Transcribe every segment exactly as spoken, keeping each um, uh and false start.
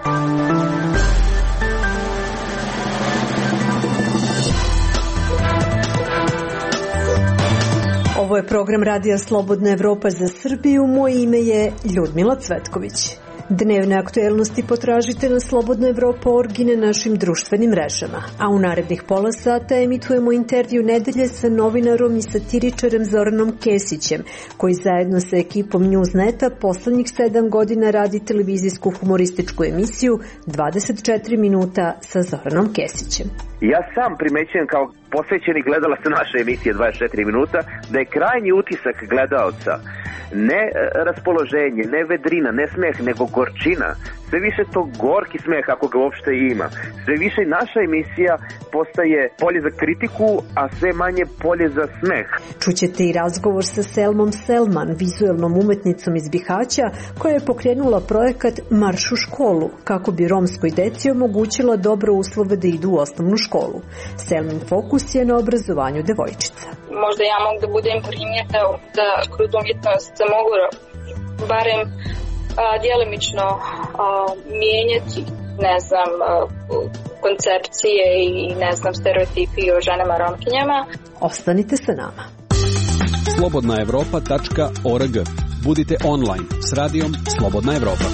Ovo je program Radija Slobodna Evropa za Srbiju. Moje ime je Ljudmila Cvetković. Dnevne aktuelnosti potražite na Slobodna Evropa точка орг i na našim društvenim mrežama. A u narednih pola sata emitujemo intervju nedelje sa novinarom i satiričarem Zoranom Kesićem, koji zajedno sa ekipom Newsneta poslednjih sedam godina radi televizijsku humorističku emisiju dvadeset četiri minuta sa Zoranom Kesićem. Ja sam primećujem kao posvećeni gledalac naše emisije dvadeset četiri minuta da je krajnji utisak gledaoca ne raspoloženje, ne vedrina, ne smeh, nego gorčina. Sve više to gorki smeh, ako ga uopšte ima. Sve više naša emisija postaje polje za kritiku, a sve manje polje za smeh. Čućete i razgovor sa Selmom Selman, vizuelnom umetnicom iz Bihaća, koja je pokrenula projekat Marš u školu, kako bi romskoj deci omogućila dobro uslove da idu u osnovnu školu. Selmin fokus je na obrazovanju devojčica. Možda ja mogu da budem primjer da, da kroz umjetnost se mogu barem a, djelimično a, mijenjati, ne znam, a, koncepcije i ne znam, stereotipi o ženama romkinjama. Ostanite sa nama. slobodna evropa tačka org. Budite online s radijom Slobodna Evropa.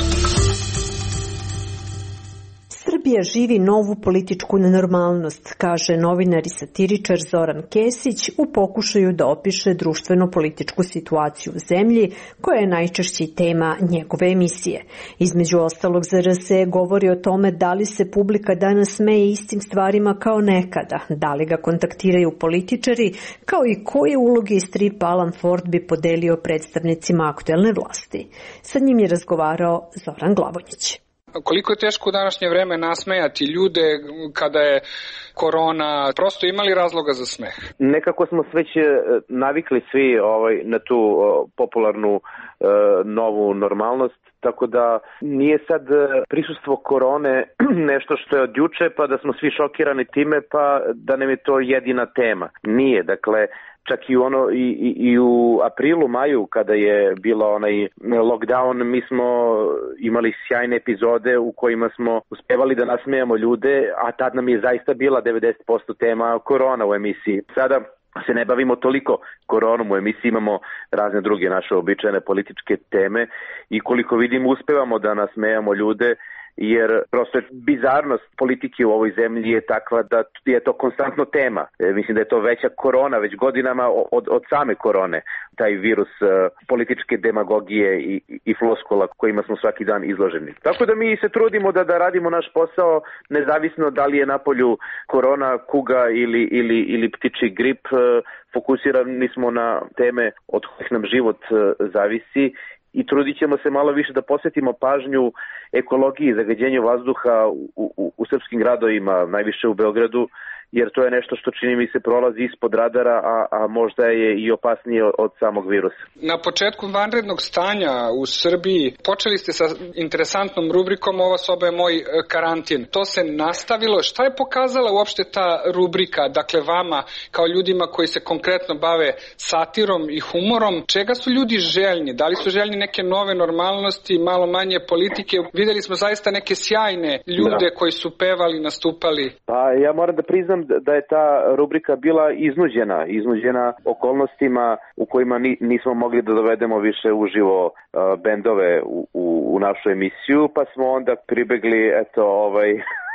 Srbija živi novu političku nenormalnost, kaže novinar i satiričar Zoran Kesić u pokušaju da opiše društveno-političku situaciju u zemlji, koja je najčešći tema njegove emisije. Između ostalog, Z R S govori o tome da li se publika danas smeje istim stvarima kao nekada, da li ga kontaktiraju političari, kao i koje uloge i strip Alan Ford bi podelio predstavnicima aktuelne vlasti. Sa njim je razgovarao Zoran Glavonjić. Koliko je teško u današnje vreme nasmejati ljude kada je korona, prosto imali razloga za smeh? Nekako smo već navikli svi ovaj, na tu o, popularnu e, novu normalnost, tako da nije sad prisustvo korone nešto što je od juče pa da smo svi šokirani time pa da nam je to jedina tema. Nije, dakle, čak i, ono, i, i, i u aprilu, maju, kada je bilo onaj lockdown, mi smo imali sjajne epizode u kojima smo uspevali da nasmejamo ljude, a tad nam je zaista bila devedeset posto tema korona u emisiji. Sada se ne bavimo toliko koronom u emisiji, imamo razne druge naše običajne političke teme i koliko vidim uspevamo da nasmejamo ljude, jer prosto je bizarnost politike u ovoj zemlji je takva da je to konstantno tema. E, mislim da je to veća korona već godinama od, od same korone, taj virus e, političke demagogije i, i floskula kojima smo svaki dan izloženi. Tako da mi se trudimo da, da radimo naš posao nezavisno da li je napolju korona, kuga ili, ili, ili ptičji grip. E, fokusirani smo na teme od kojih nam život e, zavisi i trudit ćemo se malo više da posvetimo pažnju ekologiji i zagađenju vazduha u, u, u srpskim gradovima, najviše u Beogradu, jer to je nešto što čini mi se prolazi ispod radara, a, a možda je i opasnije od samog virusa. Na početku vanrednog stanja u Srbiji počeli ste sa interesantnom rubrikom Ova soba je moj karantin. To se nastavilo. Šta je pokazala uopšte ta rubrika, dakle vama kao ljudima koji se konkretno bave satirom i humorom? Čega su ljudi željni? Da li su željni neke nove normalnosti, malo manje politike? Videli smo zaista neke sjajne ljude da. koji su pevali, nastupali. Pa ja moram da priznam da je ta rubrika bila iznuđena, iznuđena okolnostima u kojima nismo mogli da dovedemo više uživo uh, bendove u, u, u našu emisiju, pa smo onda pribegli eto ovaj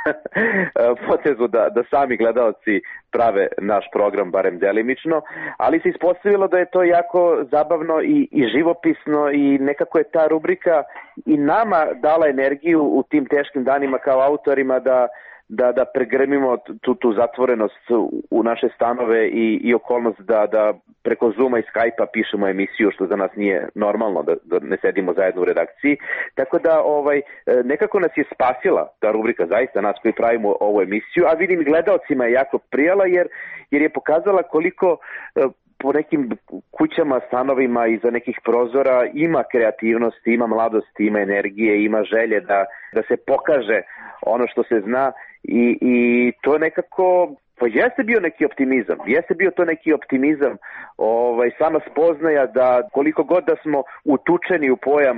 potezu da, da sami gledalci prave naš program, barem delimično, ali se ispostavilo da je to jako zabavno i, i živopisno i nekako je ta rubrika i nama dala energiju u tim teškim danima kao autorima da da da pregrmimo tu tu zatvorenost u naše stanove i i okolnost da da preko Zooma i Skypea pišemo emisiju, što za nas nije normalno da, da ne sedimo zajedno u redakciji. Tako da ovaj nekako nas je spasila ta rubrika, zaista nas koji pravimo ovu emisiju, a vidim gledaocima je jako prijala jer jer je pokazala koliko po nekim kućama, stanovima iza nekih prozora ima kreativnosti, ima mladosti, ima energije, ima želje da da se pokaže ono što se zna i i to nekako pa jeste bio neki optimizam, jeste bio to neki optimizam, ovaj, sama spoznaja da koliko god da smo utučeni u pojam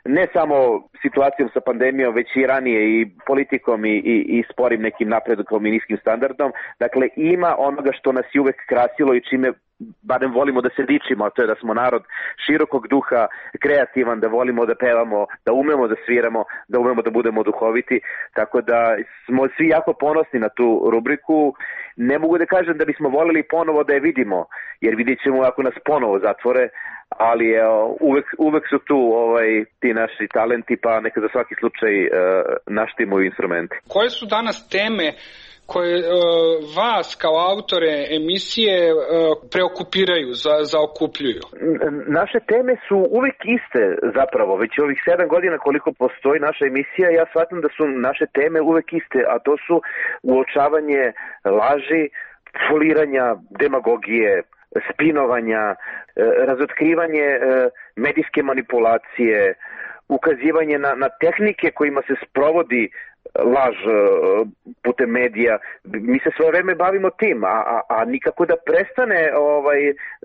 ne samo situacijom sa pandemijom, već i ranije i politikom i, i, i sporim nekim napredkom i niskim standardom. Dakle, ima onoga što nas je uvek krasilo i čime barem volimo da se dičimo, a to je da smo narod širokog duha, kreativan, da volimo da pevamo, da umemo da sviramo, da umemo da budemo duhoviti, tako da smo svi jako ponosni na tu rubriku. Ne mogu da kažem da bismo voleli ponovo da je vidimo, jer vidjet ćemo ako nas ponovo zatvore, ali je, uvek, uvek su tu ovaj, ti naši talenti, pa neka za svaki slučaj uh, naštimo instrumenti. Koje su danas teme koje uh, vas kao autore emisije uh, preokupiraju, za, zaokupljuju? Naše teme su uvek iste zapravo, već ovih sedam godina koliko postoji naša emisija, ja shvatam da su naše teme uvek iste, a to su uočavanje laži, foliranja, demagogije, spinovanja, razotkrivanje medijske manipulacije, ukazivanje na, na tehnike kojima se sprovodi laž putem medija. Mi se sve vreme bavimo tim, a, a, a nikako da prestane ovaj,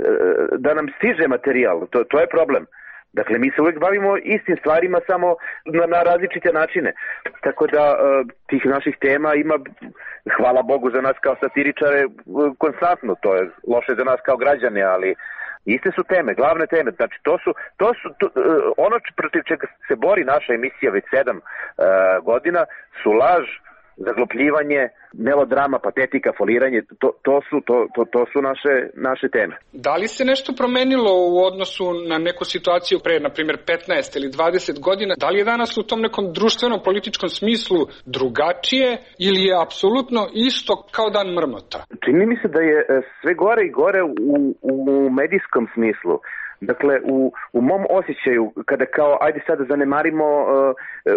da nam stiže materijal. To, to je problem. Dakle, mi se uvijek bavimo istim stvarima, samo na, na različite načine. Tako da tih naših tema ima, hvala Bogu za nas kao satiričare, konstantno. To je loše za nas kao građane, ali iste su teme, glavne teme. Znači, to su, to su to, ono protiv čega se bori naša emisija već sedam uh, godina su laž, zaglupljivanje, melodrama, patetika, foliranje, to, to su, to, to, to su naše, naše teme. Da li se nešto promenilo u odnosu na neku situaciju pre, na primjer, petnaest ili dvadeset godina? Da li je danas u tom nekom društveno-političkom smislu drugačije ili je apsolutno isto kao dan mrmota? Čini mi se da je sve gore i gore u, u medijskom smislu. Dakle, u, u mom osjećaju, kada kao, ajde sad da zanemarimo uh,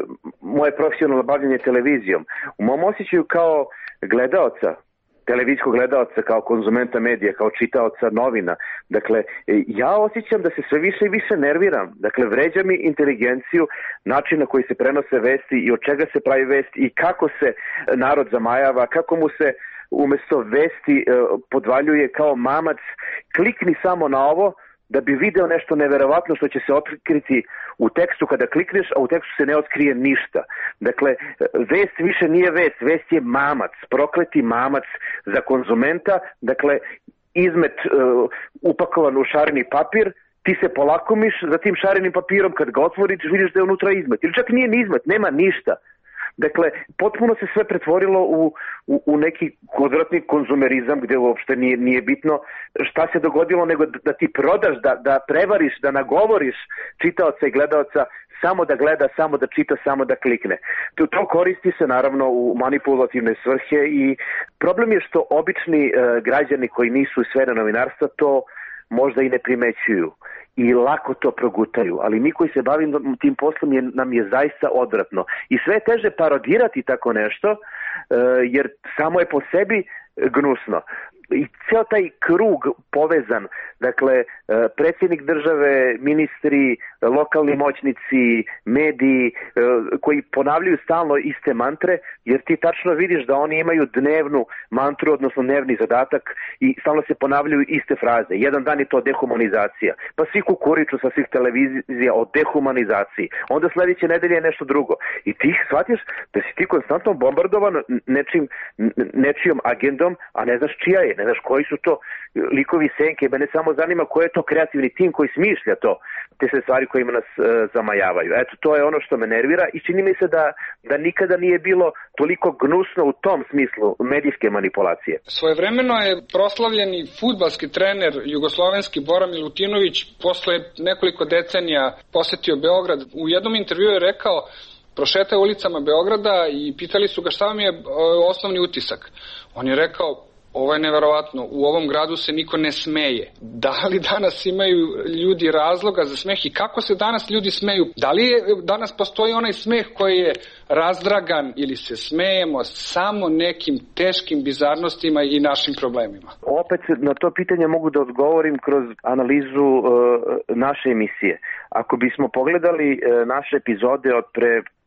moje profesionalno bavljanje televizijom, u mom osjećaju kao gledaoca, televizijskog gledaoca, kao konzumenta medija, kao čitaoca novina, dakle, ja osjećam da se sve više i više nerviram. Dakle, vređa mi inteligenciju, način na koji se prenose vesti i od čega se pravi vest i kako se narod zamajava, kako mu se umesto vesti uh, podvaljuje kao mamac, klikni samo na ovo, da bi video nešto neverovatno što će se otkriti u tekstu kada klikneš, a u tekstu se ne otkrije ništa. Dakle, vest više nije vest, vest je mamac, prokleti mamac za konzumenta, dakle, izmet uh, upakovan u šareni papir, ti se polakomiš za tim šarenim papirom, kad ga otvoriš vidiš da je unutra izmet. Ili čak nije ni izmet, nema ništa. Dakle, potpuno se sve pretvorilo u, u, u neki odvratni konzumerizam gde uopšte nije, nije bitno šta se dogodilo, nego da, da ti prodaš, da, da prevariš, da nagovoriš čitaoca i gledaoca samo da gleda, samo da čita, samo da klikne. To, to koristi se naravno u manipulativne svrhe i problem je što obični e, građani koji nisu iz sfere novinarstva to možda i ne primećuju i lako to progutaju, ali mi koji se bavimo tim poslom je, nam je zaista odvratno. I sve je teže parodirati tako nešto, e, jer samo je po sebi gnusno. I ceo taj krug povezan, dakle, predsjednik države, ministri, lokalni moćnici, mediji, koji ponavljaju stalno iste mantre, jer ti tačno vidiš da oni imaju dnevnu mantru, odnosno dnevni zadatak i stalno se ponavljaju iste fraze. Jedan dan je to dehumanizacija, pa svi kukuriču sa svih televizija o dehumanizaciji. Onda sledeće nedelje je nešto drugo. I ti shvatiš da si ti konstantno bombardovan nečim, nečijom agendom, a ne znaš čija je, ne znaš koji su to likovi senke. Mene samo zanima ko je to kreativni tim koji smišlja to, te sve stvari kojima nas e, zamajavaju. Eto, to je ono što me nervira i čini mi se da, da nikada nije bilo toliko gnusno u tom smislu medijske manipulacije. Svojevremeno je proslavljeni fudbalski trener jugoslovenski Bora Milutinović posle nekoliko decenija posetio Beograd. U jednom intervjuu je rekao, prošetao ulicama Beograda i pitali su ga šta vam je osnovni utisak. On je rekao, ovo je neverovatno, u ovom gradu se niko ne smeje. Da li danas imaju ljudi razloga za smeh i kako se danas ljudi smeju? Da li je, danas postoji onaj smeh koji je razdragan ili se smejemo samo nekim teškim bizarnostima i našim problemima? Opet na to pitanje mogu da odgovorim kroz analizu uh, naše emisije. Ako bismo pogledali uh, naše epizode od pre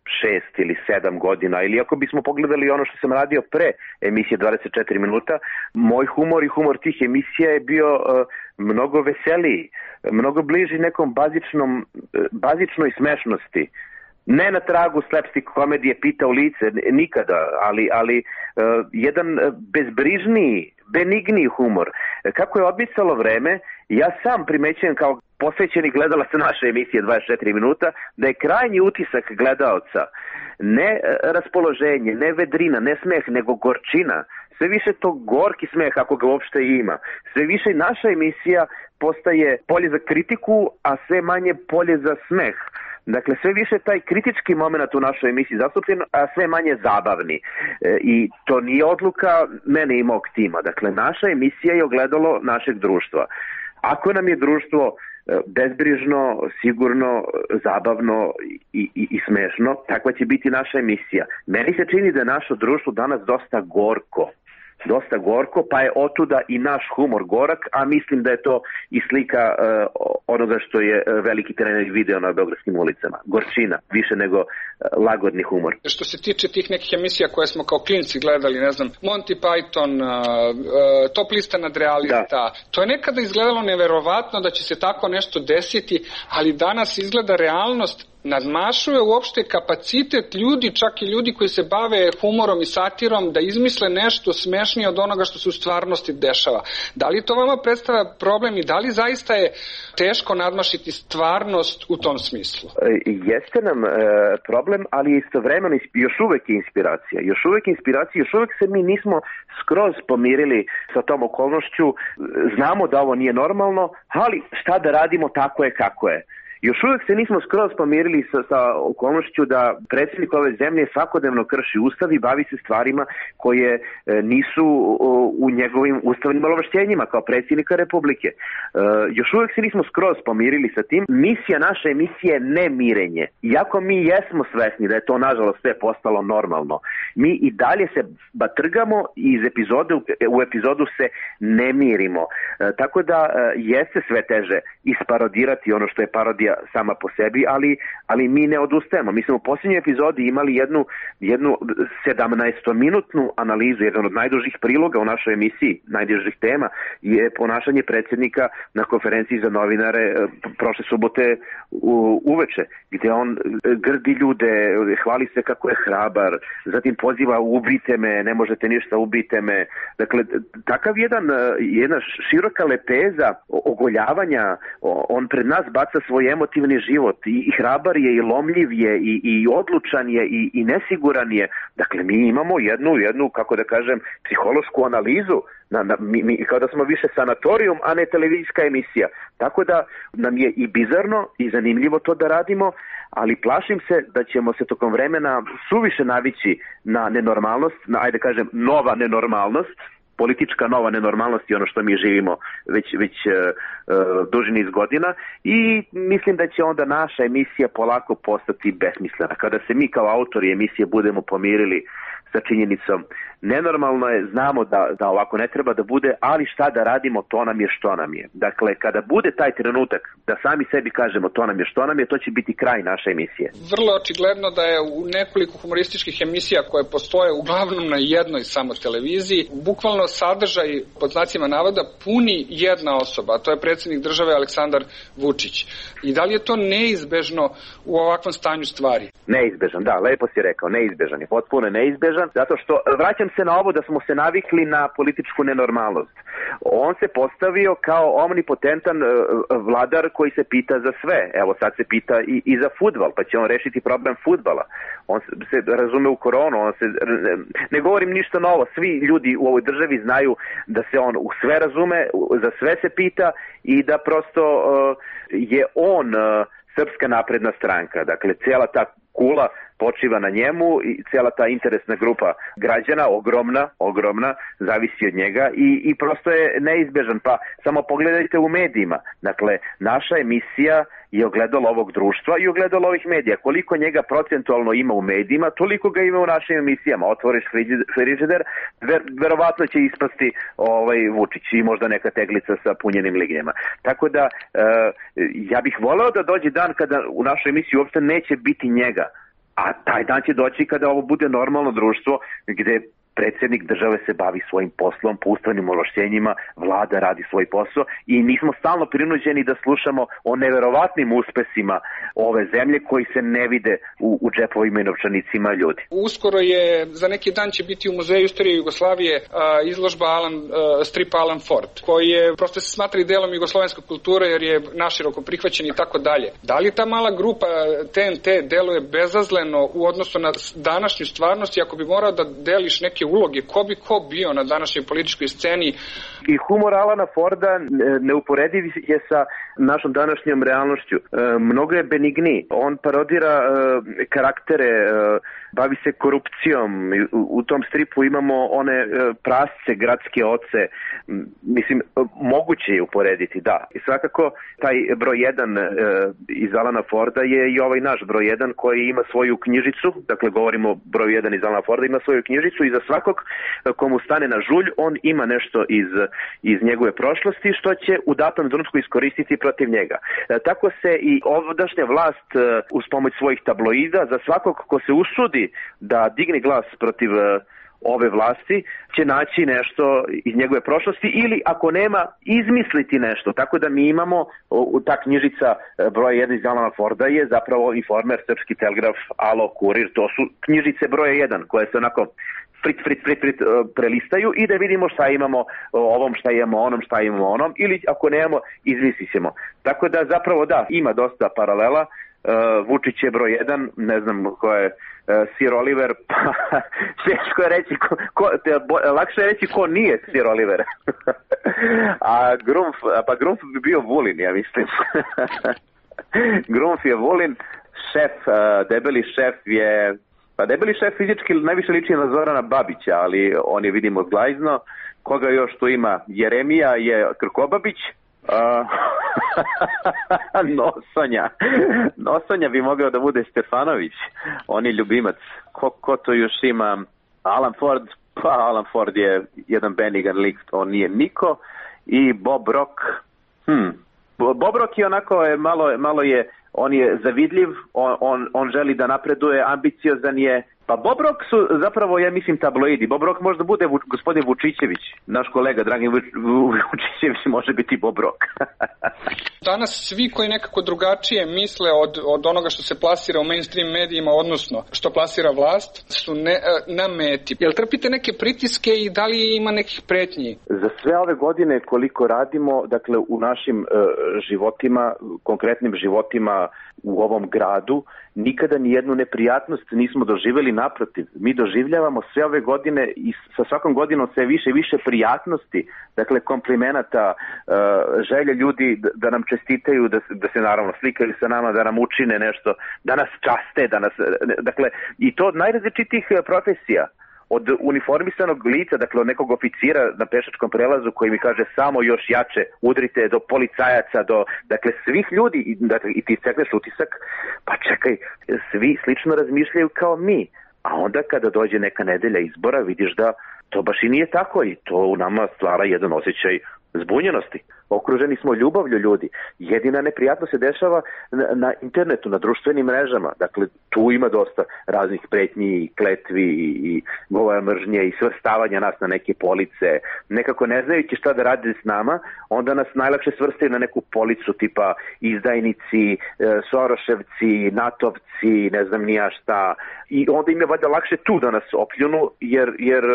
šest ili sedam godina, ili ako bismo pogledali ono što sam radio pre emisije dvadeset četiri minuta, moj humor i humor tih emisija je bio uh, mnogo veseliji, mnogo bliži nekom bazičnom, uh, bazičnoj smešnosti. Ne na tragu slapstick komedije pita u lice, nikada, ali, ali uh, jedan bezbrižniji, benigniji humor. Kako je odmicalo vreme, ja sam primećujem kao posvećeni gledalac naše emisije dvadeset četiri minuta, da je krajnji utisak gledalca ne raspoloženje, ne vedrina, ne smeh, nego gorčina. Sve više to gorki smeh, ako ga uopšte ima. Sve više naša emisija postaje polje za kritiku, a sve manje polje za smeh. Dakle, sve više taj kritički moment u našoj emisiji zastupljen, a sve manje zabavni. E, I to nije odluka mene i mog tima. Dakle, naša emisija je ogledalo našeg društva. Ako nam je društvo bezbrižno, sigurno, zabavno i, i, i smešno, takva će biti naša emisija. Meni se čini da je naše društvo danas dosta gorko. Dosta gorko, pa je otuda i naš humor gorak, a mislim da je to i slika uh, onoga što je veliki trener video na beogradskim ulicama. Gorčina, više nego uh, lagodni humor. Što se tiče tih nekih emisija koje smo kao klinci gledali, ne znam, Monty Python, uh, uh, Top lista nadrealista, da. To je nekada izgledalo neverovatno da će se tako nešto desiti, ali danas izgleda realnost nadmašuje uopšte kapacitet ljudi, čak i ljudi koji se bave humorom i satirom, da izmisle nešto smešnije od onoga što se u stvarnosti dešava. Da li to vama predstavlja problem i da li zaista je teško nadmašiti stvarnost u tom smislu? Jeste nam e, problem, ali istovremeno još uvek je inspiracija. Još uvek je inspiracija, još uvek se mi nismo skroz pomirili sa tom okolnošću. Znamo da ovo nije normalno, ali šta da radimo, tako je kako je. Još uvijek se nismo skroz pomirili sa, sa okolnošću da predsjednik ove zemlje svakodnevno krši ustav i bavi se stvarima koje e, nisu o, u njegovim ustavnim ovlašćenjima kao predsjednika Republike. E, još uvijek se nismo skroz pomirili sa tim. Misija naše emisije je nemirenje. Iako mi jesmo svesni da je to nažalost sve postalo normalno, mi i dalje se batrgamo i iz epizode u, u epizodu se ne mirimo. E, tako da e, jeste sve teže isparodirati ono što je parodija sama po sebi, ali, ali mi ne odustajemo. Mi smo u posljednjoj epizodi imali jednu, jednu sedamnaestominutnu analizu, jedan od najdužih priloga u našoj emisiji, najdužih tema, je ponašanje predsjednika na konferenciji za novinare prošle subote u, uveče, gdje on grdi ljude, hvali se kako je hrabar, zatim poziva ubijte me, ne možete ništa, ubijte me. Dakle, takav jedan, jedna široka lepeza ogoljavanja, on pred nas baca svoj emotivni život i, i hrabar je i lomljiv je i, i odlučan je i, i nesiguran je. Dakle, mi imamo jednu, jednu, kako da kažem, psihološku analizu, na, na, mi, mi, kao da smo više sanatorijum, a ne televizijska emisija. Tako da nam je i bizarno i zanimljivo to da radimo, ali plašim se da ćemo se tokom vremena suviše navići na nenormalnost, na, ajde kažem, nova nenormalnost, politička nova nenormalnost i ono što mi živimo već, već uh, uh, duži niz godina i mislim da će onda naša emisija polako postati besmislena. Kada se mi kao autori emisije budemo pomirili sa činjenicom nenormalno je, znamo da, da ovako ne treba da bude, ali šta da radimo, to nam je što nam je. Dakle, kada bude taj trenutak da sami sebi kažemo to nam je što nam je, to će biti kraj naše emisije. Vrlo očigledno da je u nekoliko humorističkih emisija koje postoje uglavnom na jednoj samo televiziji, bukvalno sadržaj pod znacima navoda puni jedna osoba, a to je predsjednik države Aleksandar Vučić. I da li je to neizbežno u ovakvom stanju stvari? Neizbežan, da, lepo si rekao, neizbežan je, potpuno neizbežan, zato što vraćam se na ovo da smo se navikli na političku nenormalnost. On se postavio kao omnipotentan vladar koji se pita za sve. Evo sad se pita i, i za fudbal, pa će on rešiti problem fudbala. On se razume u koronu, on se, ne govorim ništa novo, svi ljudi u ovoj državi znaju da se on u sve razume, za sve se pita i da prosto uh, je on uh, Srpska napredna stranka. Dakle, cijela ta kula počiva na njemu i cijela ta interesna grupa građana, ogromna, ogromna, zavisi od njega i, i prosto je neizbežan. Pa samo pogledajte u medijima. Dakle, naša emisija je ogledalo ovog društva i ogledalo ovih medija. Koliko njega procentualno ima u medijima, toliko ga ima u našim emisijama. Otvoriš frižider, ver, verovatno će ispasti ovaj, Vučić i možda neka teglica sa punjenim lignjama. Tako da, e, ja bih voleo da dođe dan kada u našoj emisiji uopšte neće biti njega. A taj dan će doći kada ovo bude normalno društvo gde predsjednik države se bavi svojim poslom po ustavnim ovlašćenjima, vlada radi svoj posao i mi smo stalno prinuđeni da slušamo o neverovatnim uspesima ove zemlje koji se ne vide u, u džepovima i novčanicima ljudi. Uskoro je, za neki dan će biti u Muzeju istorije Jugoslavije a, izložba Alan, a, stripa Alan Ford, koji je, prosto se smatra i delom jugoslovenske kulture jer je naširoko prihvaćen i tako dalje. Da li ta mala grupa T N T deluje bezazleno u odnosu na današnju stvarnost i ako bi morao da deliš neke uloge, ko bi ko bio na današnjoj političkoj sceni? I humor Alana Forda neuporediv je sa našom današnjom realnošću. Mnogo je benigniji. On parodira karaktere, bavi se korupcijom. U tom stripu imamo one prasce, gradske oce. Mislim, moguće je uporediti, da. I svakako, taj broj jedan iz Alana Forda je i ovaj naš broj jedan koji ima svoju knjižicu, dakle govorimo o broju jedan iz Alana Forda, ima svoju knjižicu i za svakog komu stane na žulj, on ima nešto iz, iz njegove prošlosti što će u datom trenutku iskoristiti protiv njega. Tako se i ovdašnja vlast uz pomoć svojih tabloida za svakog ko se usudi da digne glas protiv ove vlasti će naći nešto iz njegove prošlosti ili ako nema izmisliti nešto. Tako da mi imamo ta knjižica broja jedan iz Alana Forda je zapravo Informer, Srpski telegraf, Alo, Kurir, to su knjižice broja jedan koje se onako frit, frit, frit, frit prelistaju i da vidimo šta imamo ovom, šta imamo onom, šta imamo onom ili ako nemamo izmislit ćemo. Tako da zapravo da, ima dosta paralela. Uh, Vučić je broj jedan, ne znam ko je uh, Sir Oliver, pa teško je reći, ko, ko, te, bo, lakše je reći ko nije Sir Oliver. a Grumf, pa Grumf bi bio Vulin, ja mislim. Grumf je Vulin, šef, uh, debeli šef je, pa debeli šef fizički najviše liči na Zorana Babića, ali on je vidimo glajzno. Koga još tu ima? Jeremija je Krkobabić. Uh, Nosonja Nosonja bi mogao da bude Stefanović, on je ljubimac. Ko, ko to još ima? Alan Ford, pa Alan Ford je jedan benigan lik, on nije niko. I Bob Rock, hm. Bob Rock je onako, je, malo, malo je, on je zavidljiv, on, on, on želi da napreduje, ambiciozan je. Pa Bob Rock su zapravo, ja mislim, tabloidi. Bob Rock možda bude vu, gospodin Vučićević, naš kolega Dragin Vučićević može biti Bob Rock. Danas svi koji nekako drugačije misle od, od onoga što se plasira u mainstream medijima, odnosno što plasira vlast, su ne, na meti. Jel trpite neke pritiske i da li ima nekih pretnji? Za sve ove godine koliko radimo, dakle u našim uh, životima, konkretnim životima u ovom gradu, nikada ni jednu neprijatnost nismo doživjeli, naprotiv. Mi doživljavamo sve ove godine i sa svakom godinom sve više i više prijatnosti, dakle komplimenata, želje ljudi da nam čestitaju, da, da se naravno slikaju sa nama, da nam učine nešto, da nas časte, da nas, dakle, i to od najrazličitijih profesija. Od uniformisanog lica, dakle od nekog oficira na pešačkom prelazu koji mi kaže samo još jače udrite, do policajaca, do, dakle svih ljudi, dakle, i ti stekneš utisak, pa čekaj, svi slično razmišljaju kao mi, a onda kada dođe neka nedelja izbora vidiš da to baš i nije tako i to u nama stvara jedan osjećaj zbunjenosti. Okruženi smo ljubavlju ljudi. Jedina neprijatno se dešava na, na internetu, na društvenim mrežama. Dakle, tu ima dosta raznih pretnji i kletvi i, i govora mržnje i svrstavanja nas na neke police. Nekako ne znajući šta da radi s nama, onda nas najlakše svrstaju na neku policu tipa izdajnici, e, Soroševci, natovci, ne znam ni ja šta. I onda im je valjda lakše tu da nas opljunu jer, jer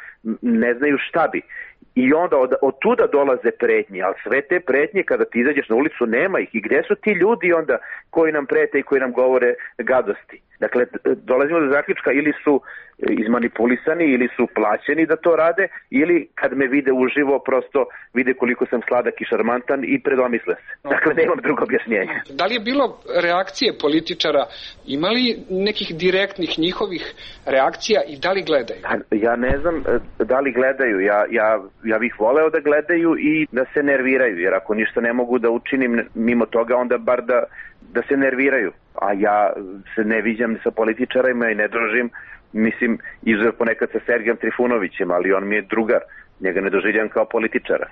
ne znaju šta bi. I onda od, od tuda dolaze pretnje, ali sve te pretnje kada ti izađeš na ulicu nema ih. I gde su ti ljudi onda koji nam prete i koji nam govore gadosti? Dakle, dolazimo do zaključka ili su izmanipulisani ili su plaćeni da to rade ili kad me vide uživo prosto vide koliko sam sladak i šarmantan i predomisle se. Dakle, nemam drugo objašnjenje. Da li je bilo reakcije političara? Ima li nekih direktnih njihovih reakcija i da li gledaju? Ja ne znam da li gledaju. Ja, ja, ja bih voleo da gledaju i da se nerviraju, jer ako ništa ne mogu da učinim mimo toga, onda bar da, da se nerviraju. A ja se ne viđam sa političarima i ne družim, mislim, izuzev ponekad sa Sergijom Trifunovićem, ali on mi je drugar, njega ne doživljam kao političara.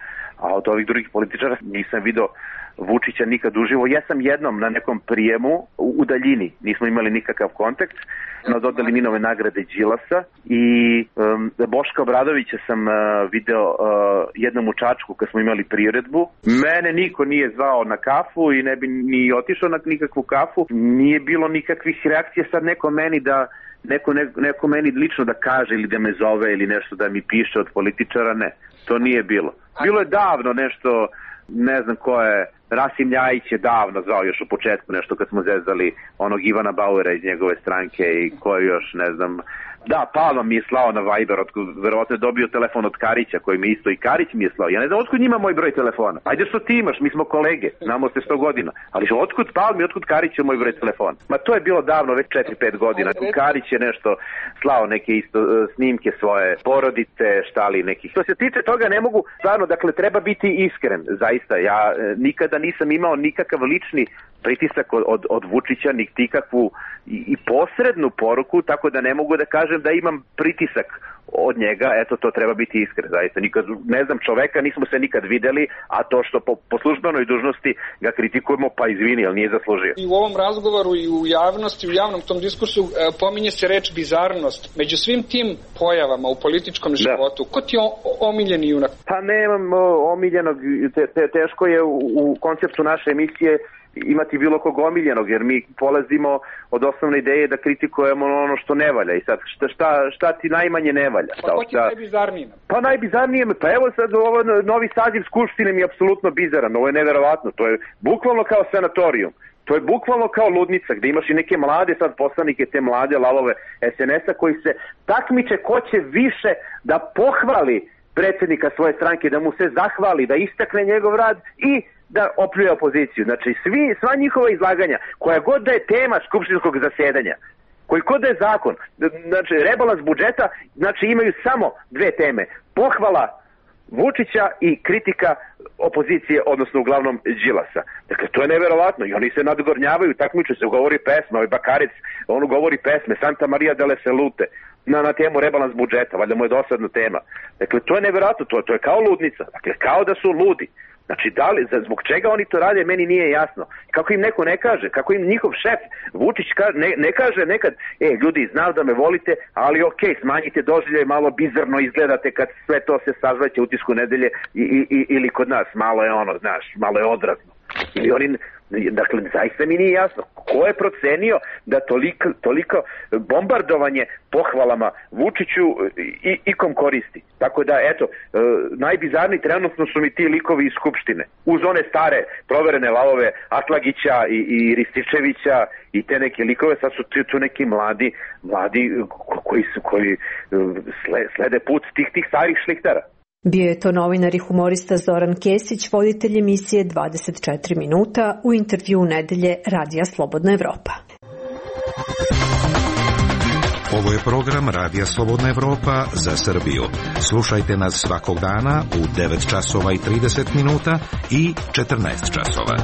a od ovih drugih političara nisam video Vučića nikad uživo. Ja sam jednom na nekom prijemu u daljini, nismo imali nikakav kontakt, na dodali Ninove nagrade Đilasa i um, Boška Obradovića sam uh, video uh, jednom u Čačku kad smo imali priredbu. Mene niko nije zvao na kafu i ne bi ni otišao na nikakvu kafu. Nije bilo nikakvih reakcija, sad neko meni da Neko, neko, neko meni lično da kaže ili da me zove ili nešto da mi piše od političara, ne, to nije bilo. Bilo je davno nešto, ne znam ko je, Rasim Ljajić je davno zvao još u početku nešto kad smo zezali onog Ivana Bauera iz njegove stranke i ko je još, ne znam, da, Palma mi je slao na Viber, verovatno je dobio telefon od Karića koji mi isto i Karić mi je slao. Ja ne znam otkud njima moj broj telefona. Ajde što ti imaš, mi smo kolege, znamo se sto godina. Ali otkud Palmi, otkud Karić je moj broj telefona? Ma to je bilo davno, već četiri pet godina. Karić je nešto slao neke isto snimke svoje porodice, štali nekih. Što se tiče toga ne mogu, stvarno, dakle treba biti iskren, zaista. Ja nikada nisam imao nikakav lični pritisak od, od, od Vučića, niti ikakvu i, i posrednu poruku, tako da ne mogu da kažem da imam pritisak od njega, eto to treba biti iskren, zaista. Nikad, ne znam čoveka, nismo se nikad videli, a to što po, po službenoj dužnosti ga kritikujemo, pa izvini, ali nije zaslužio. I u ovom razgovoru i u javnosti, u javnom tom diskursu e, pominje se reč bizarnost. Među svim tim pojavama u političkom životu, da. Ko ti je omiljeni junak? Pa nemam omiljenog, te, te, teško je u, u konceptu naše emisije imati bilo kog omiljenog, jer mi polazimo od osnovne ideje da kritikujemo ono što ne valja. I sad, šta, šta, šta ti najmanje ne valja? Pa ko ti je najbizarnije? Pa najbizarnije, pa evo sad ovo novi saziv Skupštine mi je apsolutno bizaran, ovo je neverovatno, to je bukvalno kao sanatorijum. To je bukvalno kao ludnica, gde imaš i neke mlade sad poslanike, te mlade lavove es en es a koji se takmiče ko će više da pohvali predsjednika svoje stranke, da mu se zahvali, da istakne njegov rad i da opljuje opoziciju. Znači, svi, sva njihova izlaganja, koja god da je tema skupštinskog zasedanja, koji god da je zakon, znači, rebalans budžeta, znači, imaju samo dve teme. Pohvala Vučića i kritika opozicije, odnosno uglavnom Đilasa. Dakle, to je neverovatno i oni se nadgornjavaju, takmiče se, govori pesma, ovaj Bakarec, on govori pesme, Santa Maria delle Salute, na, na temu rebalans budžeta, valjda mu je dosadna tema. Dakle, to je neverovatno, to, to je kao ludnica, dakle, kao da su ludi. Znači, da li, zbog čega oni to rade, meni nije jasno. Kako im neko ne kaže, kako im njihov šef Vučić ka, ne, ne kaže nekad, e, ljudi, znam da me volite, ali okej, okay, smanjite doživljaj, malo bizarno izgledate kad sve to se sazvaće u Utisku nedelje i, i, i, ili kod nas, malo je ono, znaš, malo je odrazno. Ili oni, dakle, zaista mi nije jasno ko je procenio da toliko, toliko bombardovanje pohvalama Vučiću i, ikom koristi. Tako da, eto, najbizarniji trenutno su mi ti likovi iz Skupštine. Uz one stare proverene lavove Atlagića i, i Rističevića i te neke likove, sad su tu neki mladi, mladi koji, su, koji slede put tih, tih starih šlihtara. Bio je to novinar i humorista Zoran Kesić, voditelj emisije dvadeset četiri minuta u intervjuu nedelje Radija Slobodna Evropa. Ovo je program Radija Slobodna Evropa za Srbiju. Slušajte nas svakog dana u devet časova i trideset minuta i četrnaest časova.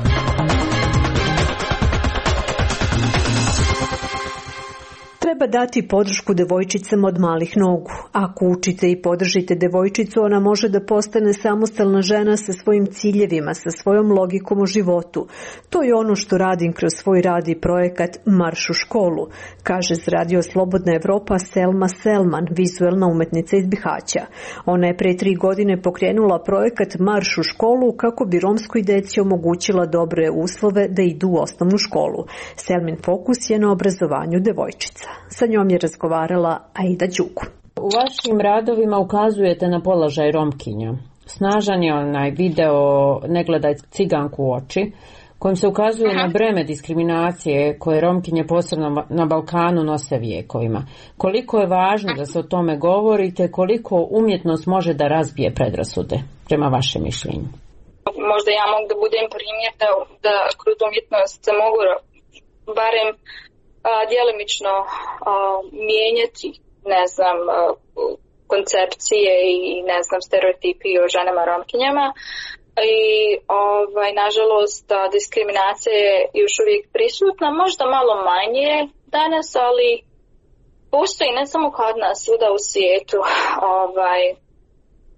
Treba dati podršku devojčicama od malih nogu. Ako učite i podržite devojčicu, ona može da postane samostalna žena sa svojim ciljevima, sa svojom logikom u životu. To je ono što radim kroz svoj rad i projekat Marš u školu, kaže z Radio Slobodna Evropa Selma Selman, vizuelna umetnica iz Bihaća. Ona je pre tri godine pokrenula projekat Marš u školu kako bi romskoj deci omogućila dobre uslove da idu u osnovnu školu. Selmin fokus je na obrazovanju devojčica. Sa njom je razgovarala Aida Đuku. U vašim radovima ukazujete na položaj Romkinja. Snažan je onaj video Ne gledaj ciganku u oči, kojim se ukazuje na breme diskriminacije koje Romkinje posebno na Balkanu nose vijekovima. Koliko je važno da se o tome govorite, koliko umjetnost može da razbije predrasude, prema vašem mišljenju? Možda ja mogu da budem primjer da, da kroz umjetnost se mogu barem a, djelimično a, mijenjati, ne znam, a, koncepcije i ne znam stereotipi o ženama Romkinjama. I ovaj, nažalost diskriminacija je još uvijek prisutna, možda malo manje danas, ali postoji ne samo kod nas, svuda u svijetu. Ovaj,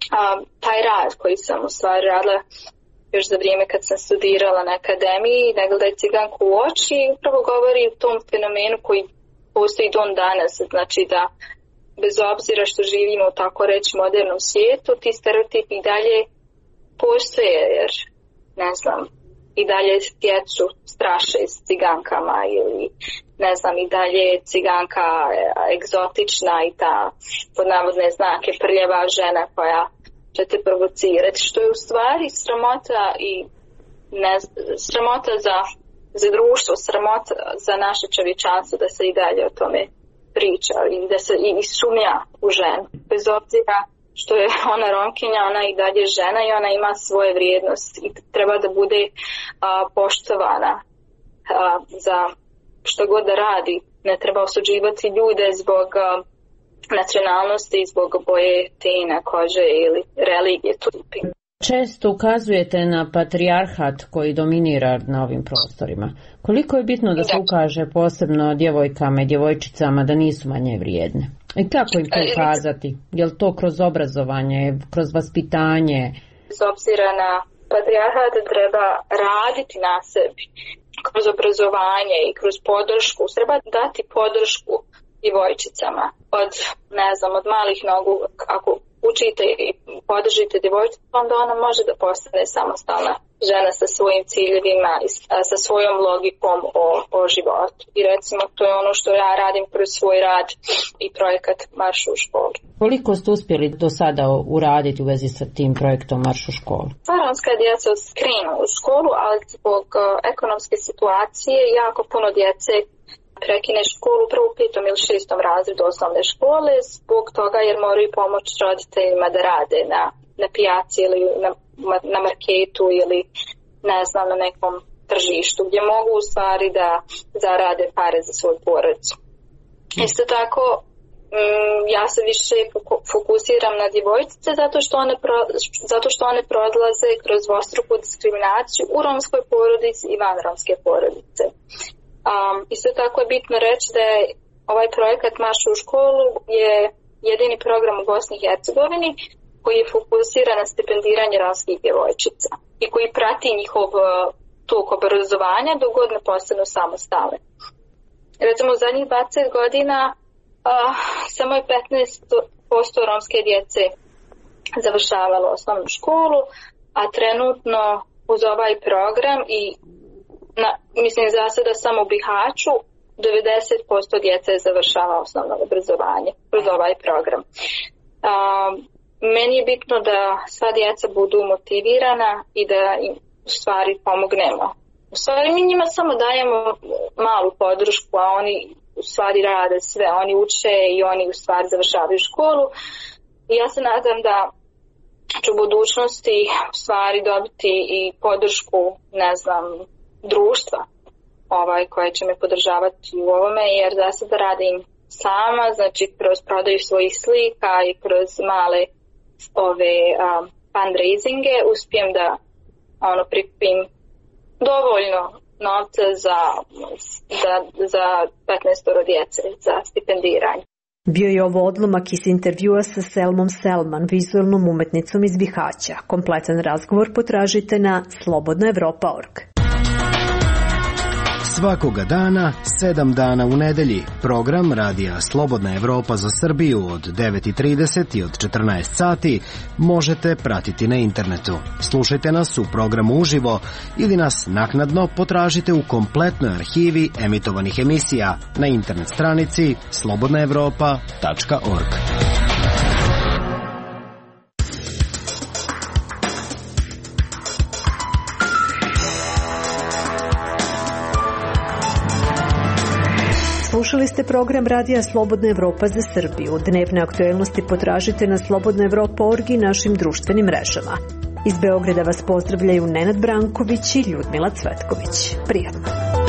a, taj rad koji sam u stvari radila još za vrijeme kad sam studirala na akademiji, Ne gledaj ciganku u oči, upravo govori o tom fenomenu koji postoji don danas, znači da bez obzira što živimo u tako reći modernom svijetu, ti stereotipi i dalje postoje, jer ne znam, i dalje djecu straše s cigankama ili ne znam, i dalje je ciganka egzotična i ta pod navodne znake prljava žena koja će te provocirati, što je u stvari sramota i ne, sramota za, za društvo, sramota za naše čovječanstvo da se i dalje o tome priča i da se i, i sumnja u ženu. Bez obzira što je ona Romkinja, ona i dalje žena i ona ima svoje vrijednosti i treba da bude a, poštovana a, za što god da radi. Ne treba osuđivati ljude zbog a, nacionalnosti, zbog boje tena, kože ili religije. Često ukazujete na patrijarhat koji dominira na ovim prostorima. Koliko je bitno da se ukaže posebno djevojkama i djevojčicama da nisu manje vrijedne? I kako im to ukazati? Je li to kroz obrazovanje, kroz vaspitanje? S obzira na patrijarhat treba raditi na sebi. Kroz obrazovanje i kroz podršku. Treba dati podršku djevojčicama. Od, ne znam, od malih nogu, ako učite i podržite djevojčicu, onda ona može da postane samostalna žena sa svojim ciljevima i sa svojom logikom o, o životu. I recimo to je ono što ja radim kroz svoj rad i projekat Marš u školu. Koliko ste uspjeli do sada uraditi u vezi sa tim projektom Marš u školu? Romska djeca krenu u školu, ali zbog uh, ekonomske situacije jako puno djece prekine školu prvo u petom ili šestom razredu osnovne škole zbog toga jer moraju pomoći roditeljima da rade na, na pijaci ili na, na marketu ili ne znam na nekom tržištu gdje mogu u stvari da zarade pare za svoju porodicu. Isto tako mm, ja se više fokusiram na djevojčice zato što one, pro, zato što one prolaze kroz dvostruku diskriminaciju u romskoj porodici i van romske porodice. Um, isto tako je bitno reći da je ovaj projekat Marš u školu je jedini program u Bosni i Hercegovini koji je fokusiran na stipendiranje romskih djevojčica i koji prati njihov tok obrazovanja dok god ne postanu samostalne. Recimo u zadnjih dvadeset godina uh, samo je petnaest posto romske djece završavalo osnovnu školu, a trenutno uz ovaj program i Na, mislim za sada samo u Bihaću devedeset posto djece završava osnovno obrazovanje kroz ovaj program. A, meni je bitno da sva djeca budu motivirana i da im u stvari pomognemo. U stvari mi njima samo dajemo malu podršku, a oni u stvari rade sve, oni uče i oni u stvari završavaju školu. I ja se nadam da ću u budućnosti u stvari dobiti i podršku, ne znam, društva ovaj, koje će me podržavati u ovome, jer za sada radim sama, znači kroz prodaju svojih slika i kroz male ove um, fundraisinge uspijem da ono prikupim dovoljno novca za, za, za petnaest djece za stipendiranje. Bio je ovo odlomak iz intervjua sa Selmom Selman, vizualnom umetnicom iz Bihaća. Kompletan razgovor potražite na slobodna evropa tačka org. Svakoga dana, sedam dana u nedelji, program Radija Slobodna Evropa za Srbiju od devet i trideset i od četrnaest sati možete pratiti na internetu. Slušajte nas u programu uživo ili nas naknadno potražite u kompletnoj arhivi emitovanih emisija na internet stranici slobodna evropa tačka org. Slušali ste program Radija Slobodna Evropa za Srbiju. Dnevne aktuelnosti potražite na slobodna evropa tačka org i našim društvenim mrežama. Iz Beograda vas pozdravljaju Nenad Branković i Ljudmila Cvetković. Prijatno.